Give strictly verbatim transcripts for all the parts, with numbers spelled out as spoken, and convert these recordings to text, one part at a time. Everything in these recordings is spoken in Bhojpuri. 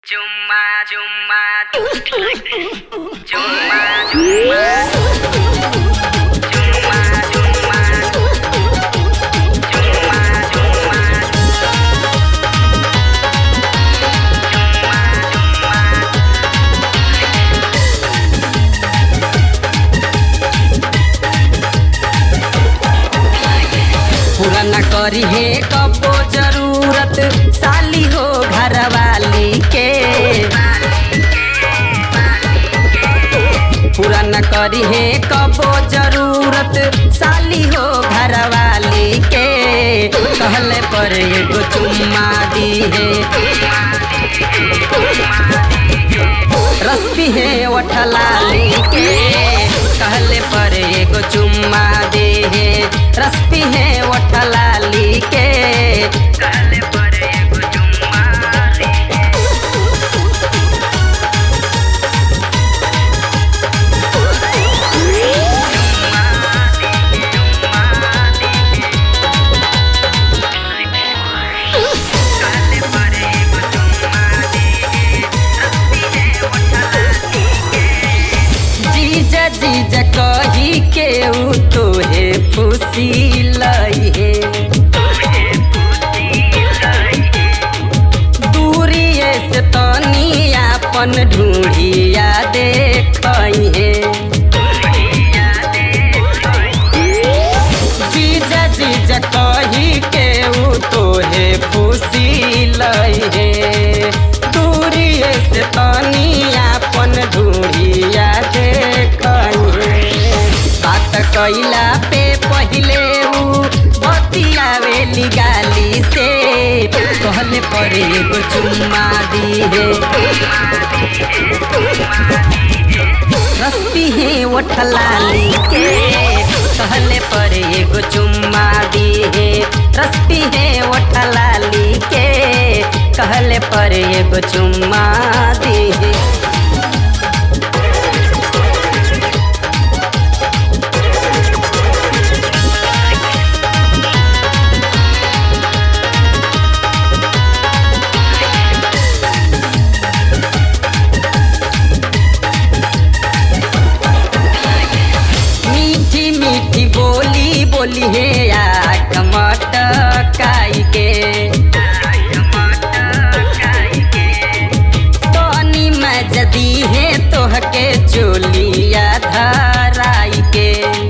Cuma cuma cuma cuma cuma पूरा न करी है कबो जरूरत साली हो घरवाली के। पूरा न करी है कबो जरूरत साली हो घरवाली के। कहले पर एगो चुम्मा दी है, रस्पी है ओठलाली के। कहले पर एगो चुम्मा दे है, रस्पी है ओठलाली के। कहले पर एगो चुम्मा दे जीजा जीजा कही के उ तोहे फुसी लई है, दूरिये से तनी आपन ढूंढिया देखई है। जीजा जीजा कही के उ तोहे फुसी लई है, दूरिये से तनी आपन ढूंढिया बात कैला पे पहिले उ बतियावेली गाली से। कहले पर एगो चुम्मा दी है, रस्पी है ओठलाली के। कहले पर एगो चुम्मा दी है, रस्पी है ओठलाली के। कहले पर एगो चुम्मा दी है। मीठी बोली बोली है आँख मटकाई के। तनी मजदी है तोहके चोलिया धराई के।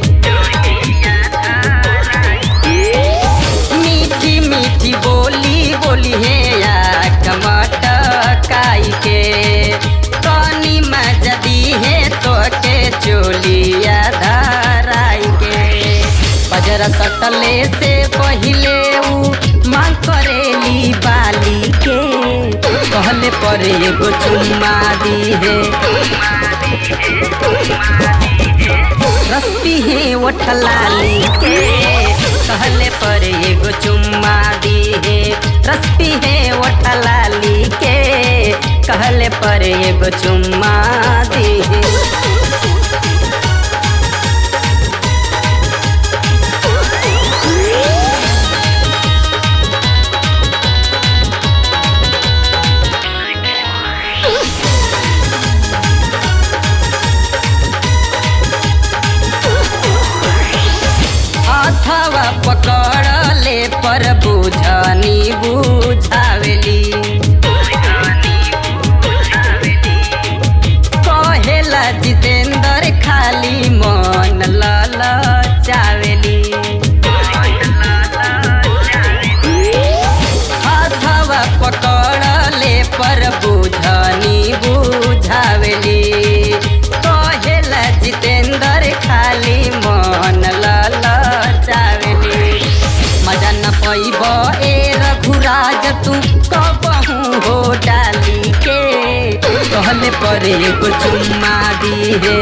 मीठी मीठी बोली बोली है आँख मटकाई के। तनी मजदी है तोहके चोलिया बजरा सटले से पहिले उ मांग करेली बाली के। कहले पर एगो चुम्मा दी है, रस्पी है ओठलाली के। कहले पर एगो चुम्मा दी है, रस्पी है ओठलाली के। कहले पर एगो चुम्मा दी है। हवा पकड़ले पर बुझनी बुझावेली। कहेला जितेंद्र खाली मन ललचावेली। हवा पकड़ले पर बुझनी बुझावेली। कहेला जितेंद्र खाली मन ललचावेली। मजा न पैब ए रघुराज तू कबहू हो डाली के। कहले पर एगो चुम्मा दी है,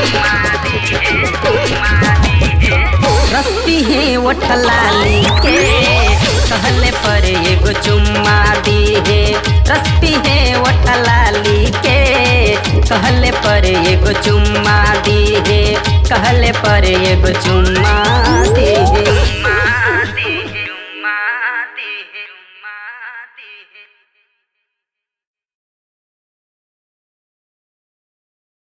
रस्पी है ओठलाली के। कहले पर एगो चुम्मा दी है, रस्पी है ओठलाली के। कहले पर एगो चुम्मा दी है, कहले पर एगो चुम्मा दी है।